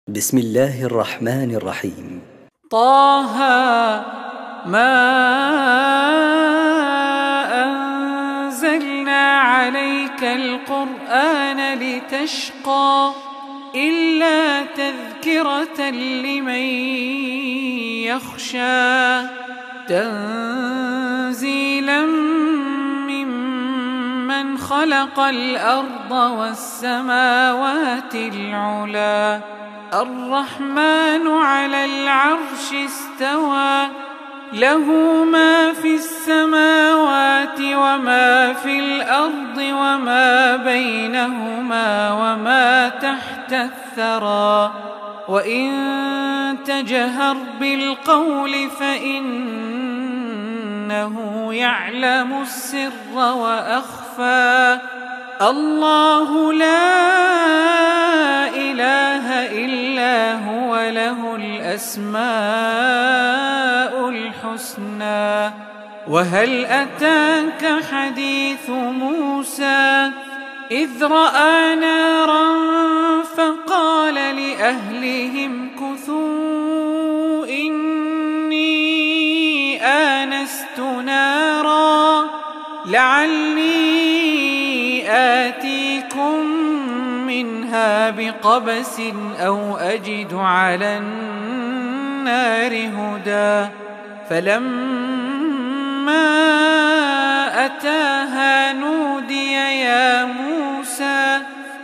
بسم الله الرحمن الرحيم. طه ما أنزلنا عليك القرآن لتشقى إلا تذكرة لمن يخشى تنزيلا ممن خلق الأرض والسماوات العلى الرحمن على العرش استوى له ما في السماوات وما في الأرض وما بينهما وما تحت الثرى وإن تجهر بالقول فإنه يعلم السر وأخفى الله لا إله إلا هو له الأسماء الحسنى وهل أتاك حديث موسى إذ رأى نارا فقال لأهلهم كثوا إني آنست نارا لعلي آتيكم منها بقبس أو أجد على النار هدى فلما أتاها نودي يا موسى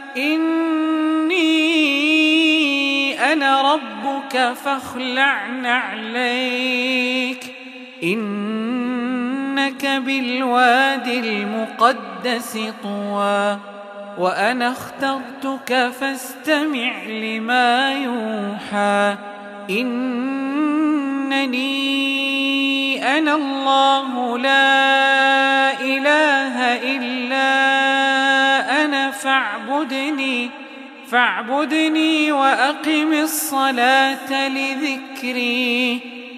إني أنا ربك فاخلع نعليك إنك بالوادي المقدس طوى وأنا اخترتك فاستمع لما يوحى إنني أنا الله لا إله إلا أنا فاعبدني وأقم الصلاة لذكري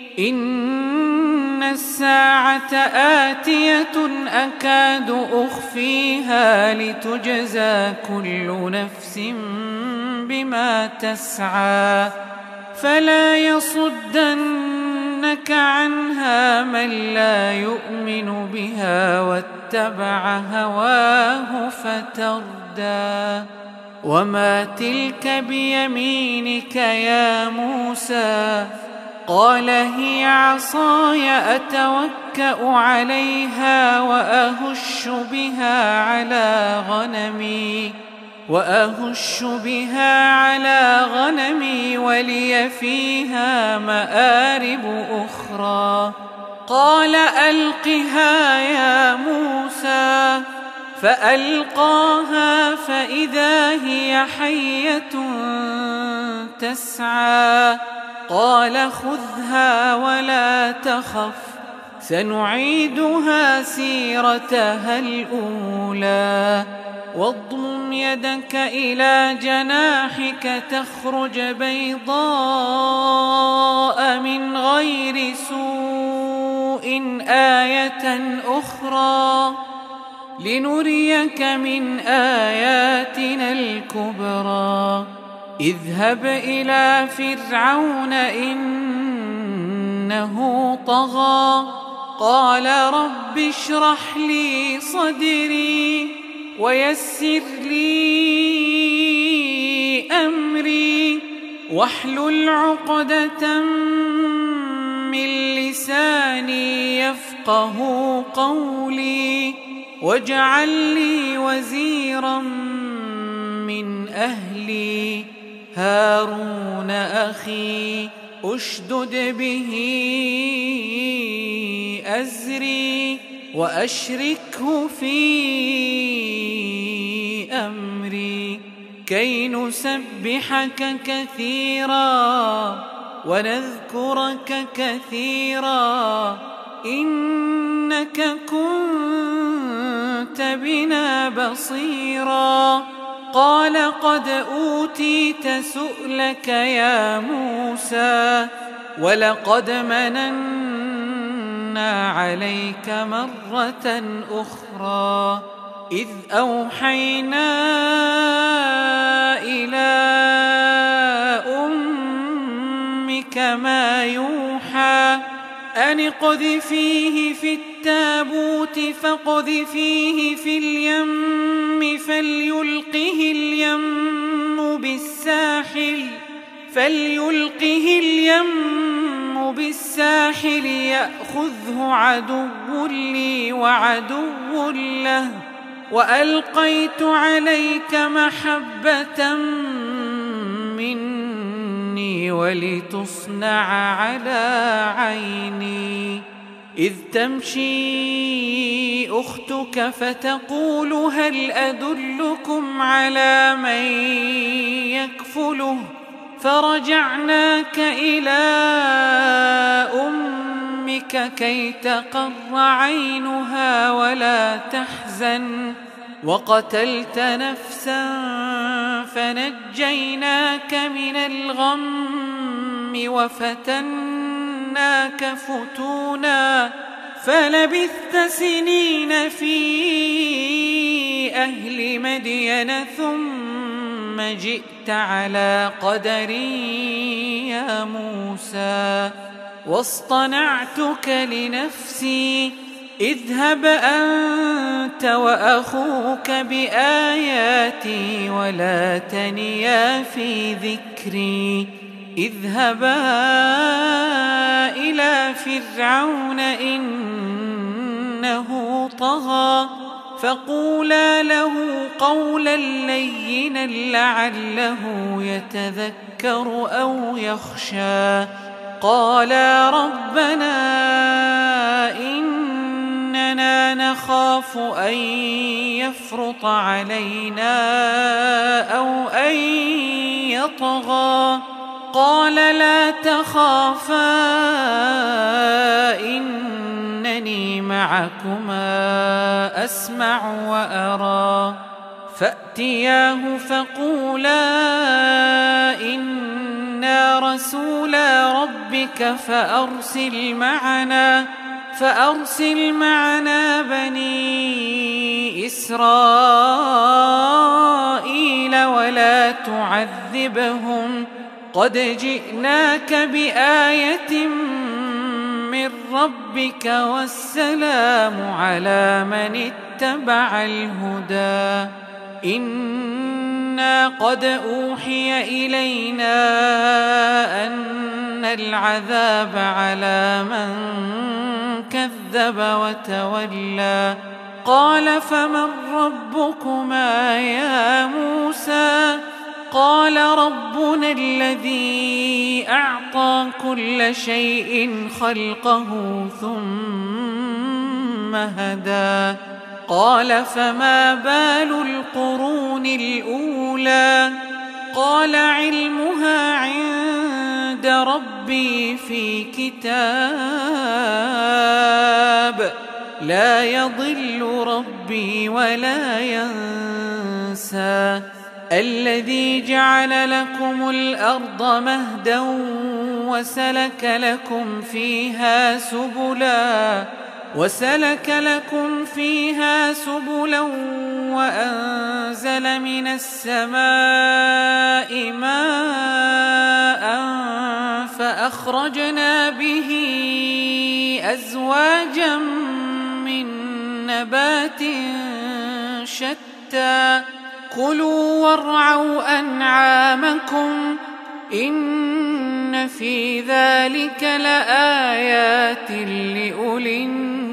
إن الساعة آتية أكاد أخفيها لتجزى كل نفس بما تسعى فلا يصدنك عنها من لا يؤمن بها واتبع هواه فتردى وما تلك بيمينك يا موسى قال هي عصاي أتوكأ عليها وأهش بها على غنمي ولي فيها مآرب أخرى قال ألقها يا موسى فألقاها فإذا هي حية تسعى قال خذها ولا تخف سنعيدها سيرتها الأولى واضمم يدك إلى جناحك تخرج بيضاء من غير سوء آية أخرى لنريك من آياتنا الكبرى اذهب إلى فرعون إنه طغى قال رب اشرح لي صدري ويسر لي أمري واحلل عقدة من لساني يفقه قولي واجعل لي وزيرا من أهلي هارون أخي أشدد به أزري وأشركه في أمري كي نسبحك كثيرا ونذكرك كثيرا إنك كنت بنا بصيرا قال قد أوتيت سؤلك يا موسى ولقد مننا عليك مرة أخرى إذ أوحينا إلى ربك ما يوحى أن اقذفيه في التابوت فاقذفيه في اليم فليلقه اليم بالساحل يأخذه عدو لي وعدو له وألقيت عليك محبة مني ولتصنع على عيني إذ تمشي أختك فتقول هل أدلكم على من يكفله فرجعناك إلى أمك كي تقر عينها ولا تحزن وقتلت نفسا فنجيناك من الغم وفتناك فتونا فلبثت سنين في أهل مدين ثم جئت على قدر يا موسى واصطنعتك لنفسي اذهب أنت وأخوك بآياتي ولا تنيا في ذكري اذهبا إلى فرعون إنه طغى فقولا له قولا لينا لعله يتذكر أو يخشى قالا ربنا إننا نخاف أن يفرط علينا أو أن يطغى قال لا تخافا إنني معكما أسمع وأرى فأتياه فقولا إنا رسولا ربك فأرسل معنا بني إسرائيل ولا تعذبهم قد جئناك بآية من ربك والسلام على من اتبع الهدى إنا قد أوحي إلينا أن العذاب على من كذب وتولى قال فمن ربكما يا موسى قال ربنا الذي أعطى كل شيء خلقه ثم هدى قال فما بال القرون الأولى قال علمها عند ربي في كتاب لا يضل ربي ولا ينسى الذي جعل لكم الأرض مهدا وسلك لكم فيها سبلا وأنزل من السماء ماء فأخرجنا به أزواجا من نبات شتى كلوا وارعوا أنعامكم إن في ذلك لآيات لأولي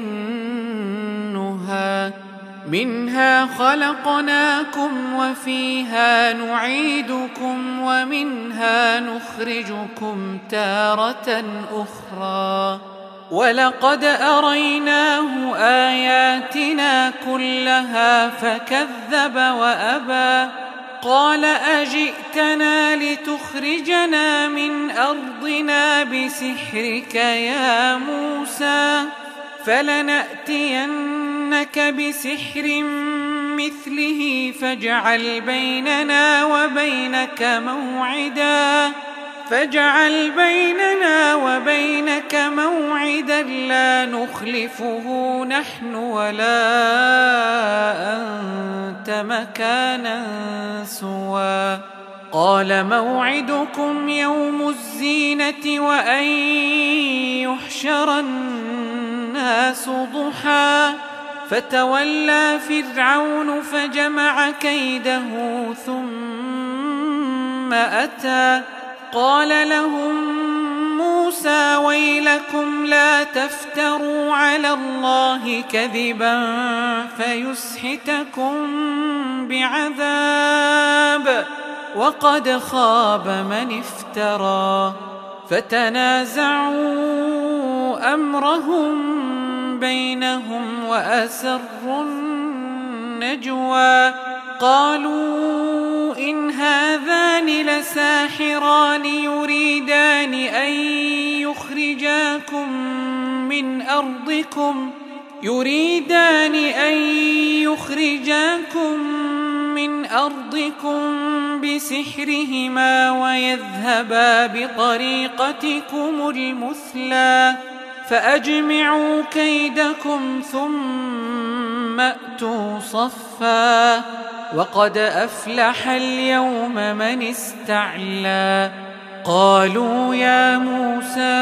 النهى منها خلقناكم وفيها نعيدكم ومنها نخرجكم تارة أخرى ولقد أريناه آياتنا كلها فكذب وأبى قال أجئتنا لتخرجنا من أرضنا بسحرك يا موسى فلنأتينك بسحر مثله فاجعل بيننا وبينك موعدا لا نخلفه نحن ولا أنت مكانا سوى قال موعدكم يوم الزينة وأن يحشر الناس ضحى فتولى فرعون فجمع كيده ثم أتى قال لهم موسى ويلكم لا تفتروا على الله كذبا فيسحتكم بعذاب وقد خاب من افترى فتنازعوا أمرهم بينهم وأسروا النجوى قالوا إن هذان لساحران يريدان أن يخرجاكم من أرضكم بسحرهما ويذهبا بطريقتكم المثلى فأجمعوا كيدكم ثم أتوا صفا وقد أفلح اليوم من استعلى قالوا يا موسى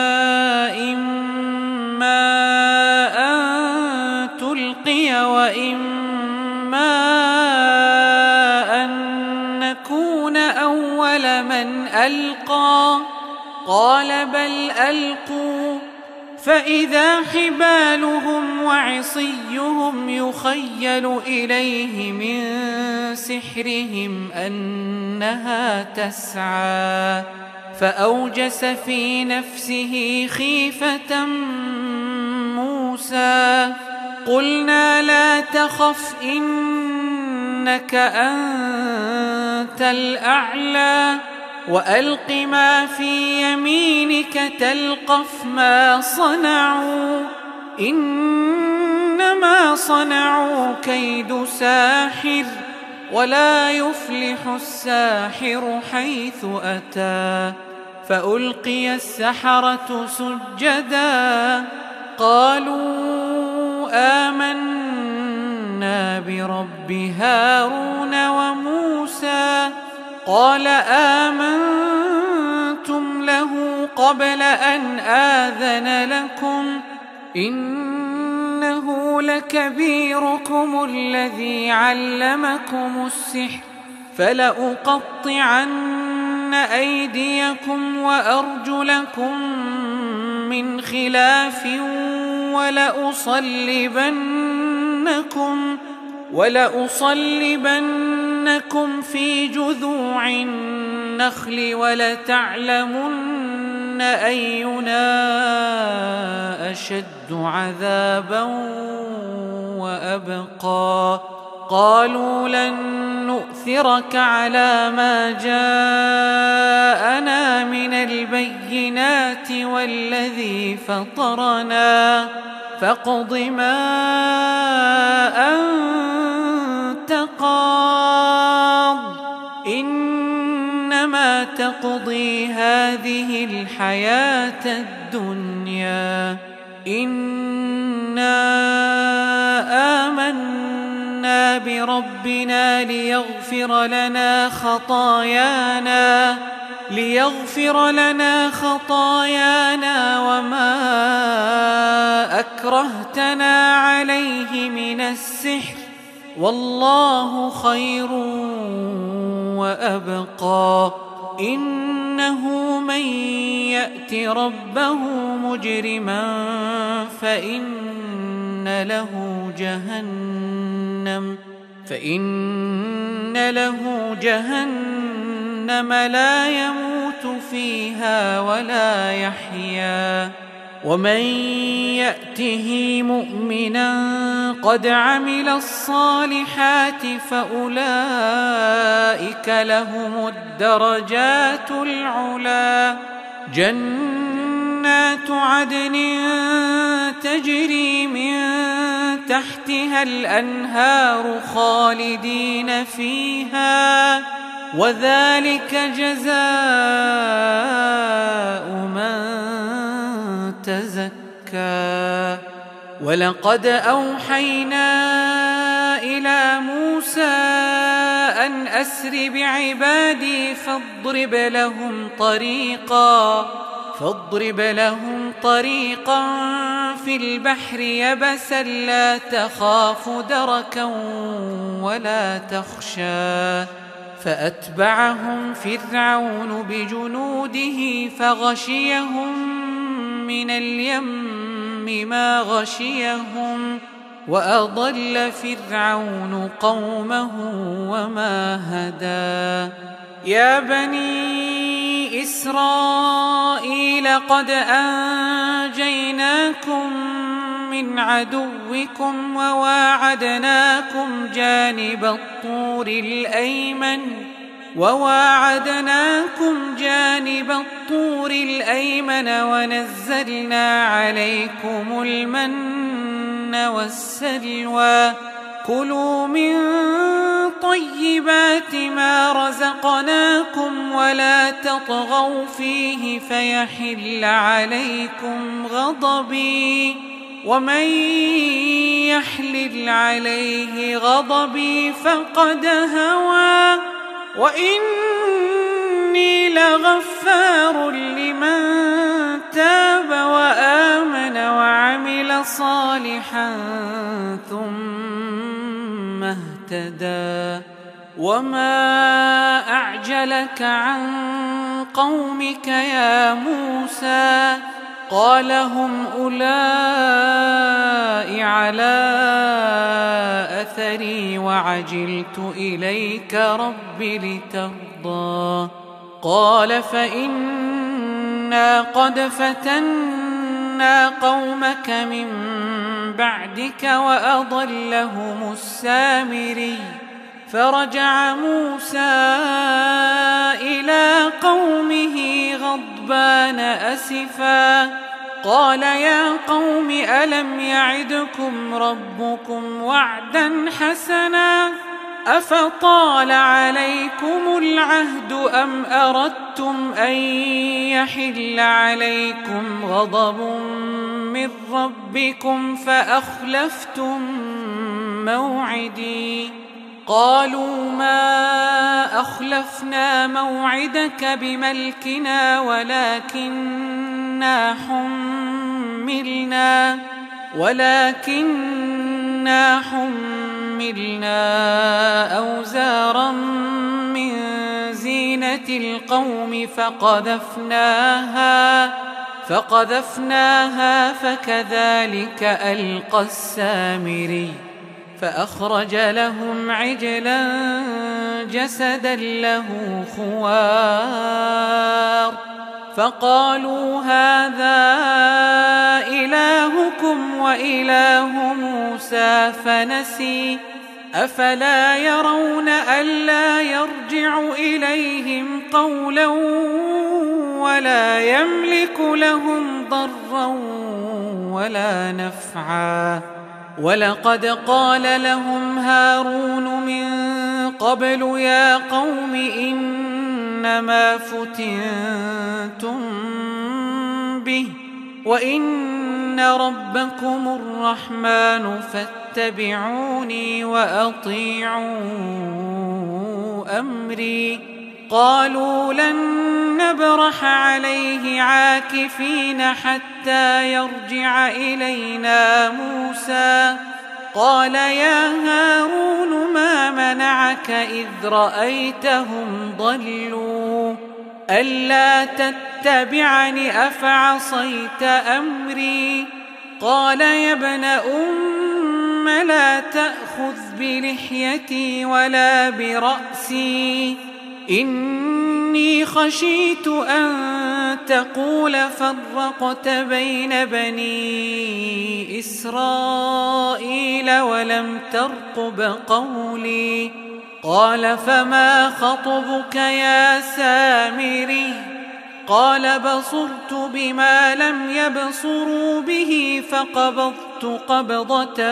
إما أن تلقي وإما أن نكون أول من ألقى قال بل ألقوا فإذا حبالهم وعصيهم يخيل إليه من سحرهم أنها تسعى فأوجس في نفسه خيفة موسى قلنا لا تخف إنك أنت الأعلى وألق ما في يمينك تلقف ما صنعوا إنما صنعوا كيد ساحر ولا يفلح الساحر حيث أتى فألقي السحرة سجدا قالوا آمنا برب هارون وموسى قال آمنتم له قبل أن آذن لكم إنه لكبيركم الذي علمكم السحر فلأقطعن أيديكم وأرجلكم من خلاف ولأصلبنكم في جذوع النخل ولتعلمن أينا أشد عذابا وأبقى قالوا لن نؤثرك على ما جاءنا من البينات والذي فطرنا فاقض ما أنت قاض إنما تقضي هذه الحياة الدنيا إنا آمنا بربنا ليغفر لنا خطايانا وما أكرهتنا عليه من السحر والله خير وأبقى إنه من يأت ربه مجرما فإن له جهنم لا يموت فيها ولا يحيا ومن يأته مؤمنا قد عمل الصالحات فأولئك لهم الدرجات العلى جنات عدن تجري من تحتها الأنهار خالدين فيها وذلك جزاء من تزكى ولقد أوحينا إلى موسى موسى أن أسر بعبادي فاضرب لهم طريقا في البحر يبسا لا تخاف دركا ولا تخشى فأتبعهم فرعون بجنوده فغشيهم من اليم ما غشيهم وأضل فرعون قومه وما هدى يا بني إسرائيل قد أنجيناكم من عدوكم وواعدناكم جانب الطور الأيمن ونزلنا عليكم المن والسلوى كلوا من طيبات ما رزقناكم ولا تطغوا فيه فيحل عليكم غضبي ومن يحلل عليه غضبي فقد هوى وإني لغفار لمن تاب وآمن وعمل صالحا ثم اهتدى وما أعجلك عن قومك يا موسى قال هم أولئك على أثري وعجلت إليك رب لترضى قال فإنا قد فتنا قومك من بعدك وأضلهم السامري فرجع موسى إلى قومه غضبان أسفا قال يا قوم ألم يعدكم ربكم وعدا حسنا أفطال عليكم العهد أم أردتم أن يحل عليكم غضب من ربكم فأخلفتم موعدي قالوا ما أخلفنا موعدك بملكنا ولكننا حملنا أوزارا من زينة القوم فقذفناها فكذلك ألقى السامري فأخرج لهم عجلا جسدا له خوار فقالوا هذا إلهكم وإله موسى فنسي أفلا يرون ألا يرجع إليهم قولا ولا يملك لهم ضرا ولا نفعا ولقد قال لهم هارون من قبل يا قوم إنما فتنتم به وإن ربكم الرحمن فاتبعوني وأطيعوا أمري قالوا لن نبرح عليه عاكفين حتى يرجع إلينا موسى قال يا هارون ما منعك إذ رأيتهم ضلوا ألا تتبعني أفعصيت أمري قال يا ابن أم لا تأخذ بلحيتي ولا برأسي إني خشيت أن تقول فرقت بين بني إسرائيل ولم ترقب قولي قال فما خطبك يا سامري قال بصرت بما لم يبصروا به فقبضت قبضة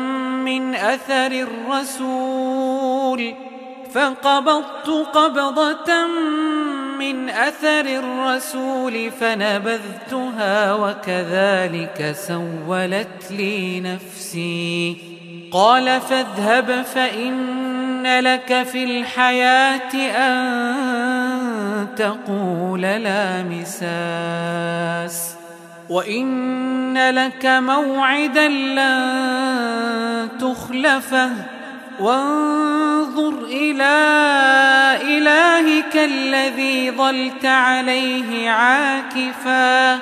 من أثر الرسول فنبذتها وكذلك سولت لي نفسي قال فاذهب فإن وإن لك في الحياة أن تقول لا مساس وإن لك موعدا لن تخلفه وانظر إلى إلهك الذي ظلت عليه عاكفا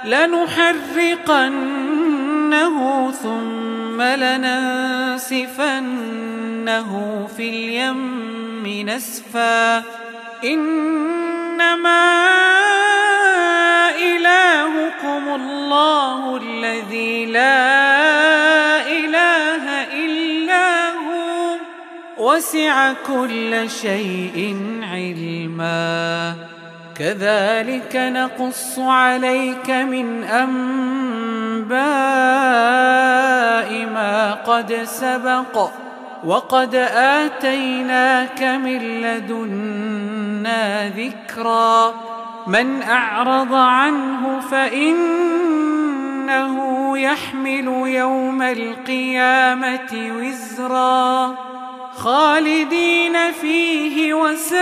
لنحرقنه ثم لننسفنه في اليم نسفا إنما إلهكم الله الذي لا إله إلا هو وسع كل شيء علما كذلك نقص عليك من أنباء ما قد سبق وقد آتيناك من لدنا ذكرا من أعرض عنه فإنه يحمل يوم القيامة وزرا خالدين فيه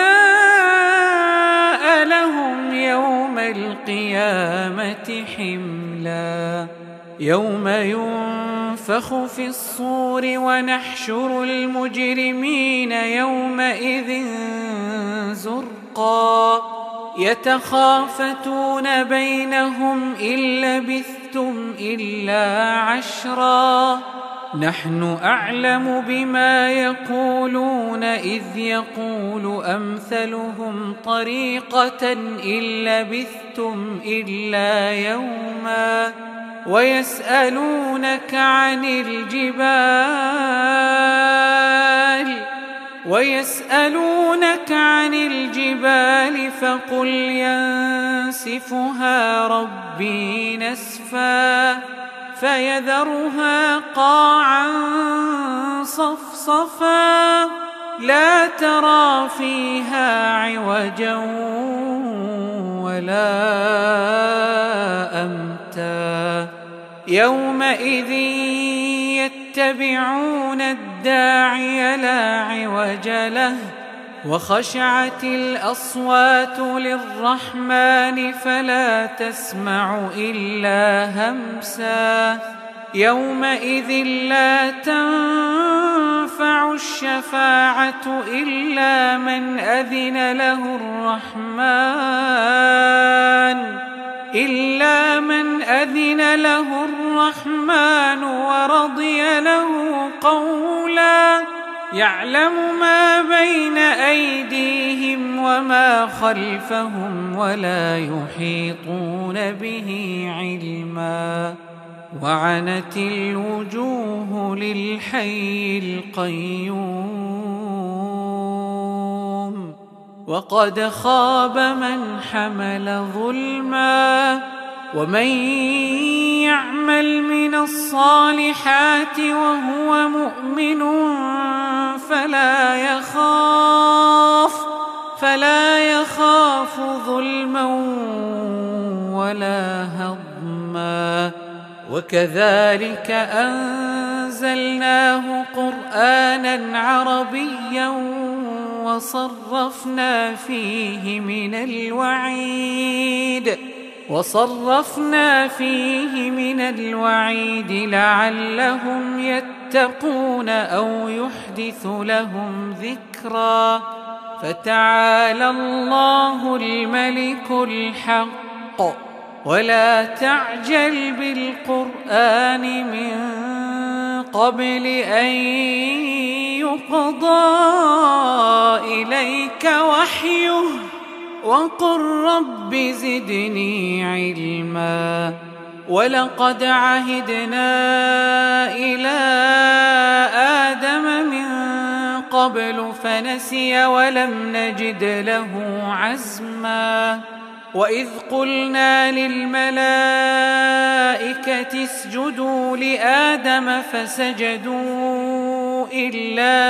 وساء لهم يوم القيامة حملا يوم ينفخ في الصور ونحشر المجرمين يومئذ زرقا يتخافتون بينهم إن لبثتم إلا عشرا نحن أعلم بما يقولون إذ يقول أمثلهم طريقة إن لبثتم إلا يوما ويسألونك عن الجبال فقل ينسفها ربي نسفا فيذرها قاعا صفصفا لا ترى فيها عوجا ولا أمتا يومئذ يتبعون الداعي لا عوج له وخشعت الأصوات للرحمن فلا تسمع إلا همسا يومئذ لا تنفع الشفاعة إلا من أذن له الرحمن ورضي له قولا يعلم ما بين أيديهم وما خلفهم ولا يحيطون به علما وعنت الوجوه للحي القيوم وقد خاب من حمل ظلما ومن يعمل من الصالحات وهو مؤمن فلا يخاف ظلما ولا هضما وكذلك أنزلناه قرآنا عربيا وصرفنا فيه من الوعيد لعلهم يتقون أو يحدث لهم ذكرا فتعالى الله الملك الحق ولا تعجل بالقرآن من قبل أن يقضى إليك وحيه وقل رب زدني علما ولقد عهدنا إلى آدم من قبل فنسي ولم نجد له عزما وإذ قلنا للملائكة اسجدوا لآدم فسجدوا إلا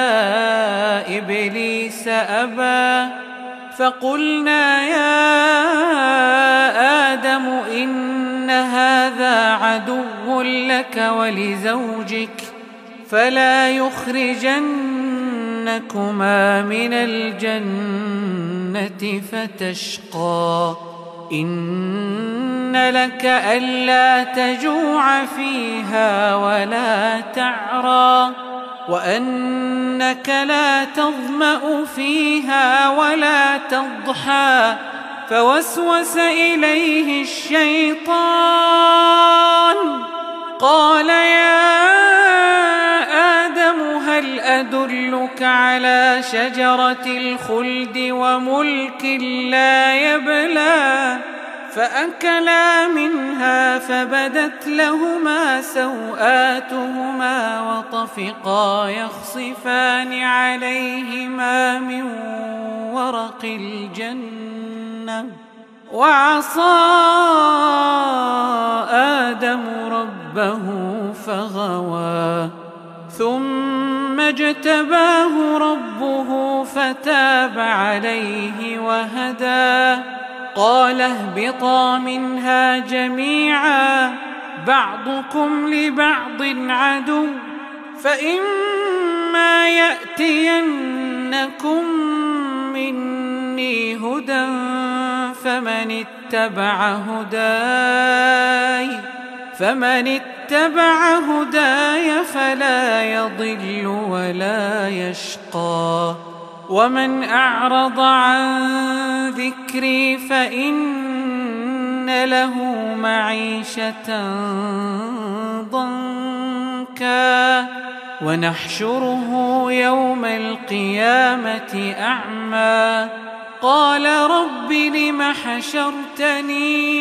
إبليس أبى فقلنا يا آدم إن هذا عدو لك ولزوجك فلا يخرجنكما يخرجنكما من الجنة فتشقى إن لك ألا تجوع فيها ولا تعرى وأنك لا تظمأ فيها ولا تضحى فوسوس إليه الشيطان قال يا آدم هل أدلك على شجرة الخلد وملك لا يبلى فأكلا منها فبدت لهما سوآتهما وطفقا يخصفان عليهما من ورق الجنة وعصى آدم ربه فغوى ثم اجتباه ربه فتاب عليه وهدى قال اهبطا منها جميعا بعضكم لبعض عدو فإما يأتينكم مني هدى فمن اتبع هداي فلا يضل ولا يشقى ومن أعرض عن ذكري فإن له معيشة ضنكا ونحشره يوم القيامة أعمى قال رب لم حشرتني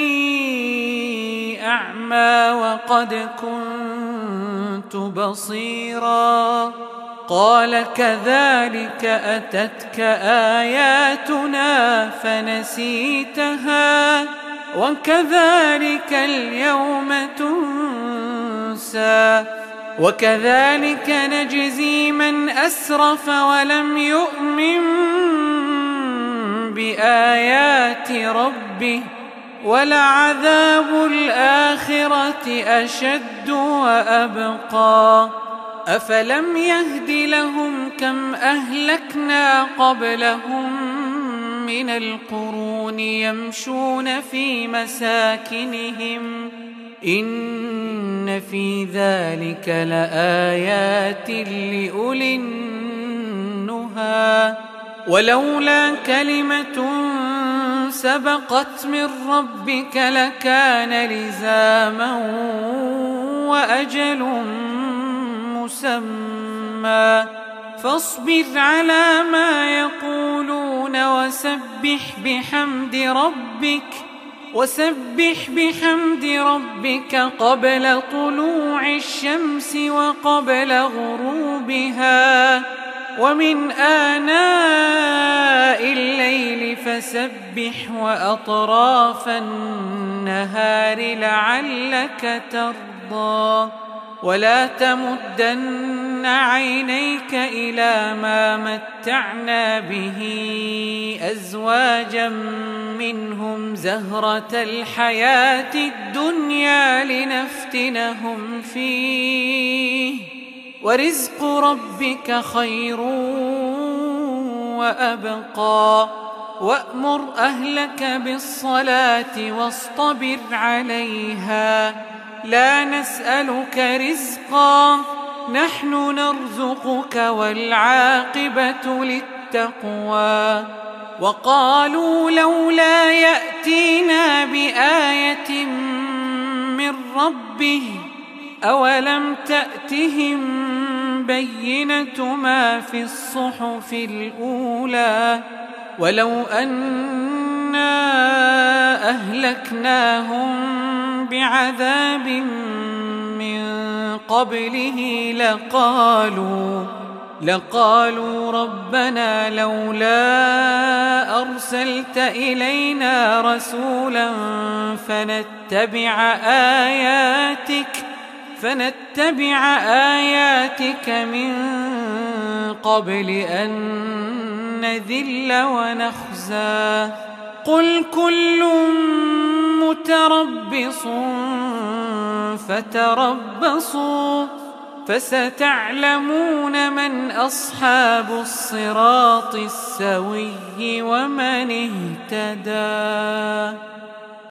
أعمى وقد كنت بصيرا قال كذلك أتتك آياتنا فنسيتها وكذلك اليوم تنسى وكذلك نجزي من أسرف ولم يؤمن بآيات ربه ولعذاب الآخرة أشد وأبقى أفلم يهد لهم كم أهلكنا قبلهم من القرون يمشون في مساكنهم إن في ذلك لآيات لأولي النهى ولولا كلمة سبقت من ربك لكان لزاما وأجل مسمى فاصبر على ما يقولون وسبح بحمد ربك قبل طلوع الشمس وقبل غروبها ومن آناء الليل فسبح وأطراف النهار لعلك ترضى ولا تمدن عينيك إلى ما متعنا به أزواجا منهم زهرة الحياة الدنيا لنفتنهم فيه ورزق ربك خير وأبقى وأمر أهلك بالصلاة واصطبر عليها لا نسألك رزقا نحن نرزقك والعاقبة للتقوى وقالوا لولا يأتينا بآية من ربه أولم تأتهم بينة ما في الصحف الأولى ولو أنا أهلكناهم بعذاب من قبله لقالوا ربنا لولا أرسلت إلينا رسولا فنتبع آياتك من قبل أن نذل ونخزى قل كل متربص فستعلمون من أصحاب الصراط السوي ومن اهتدى.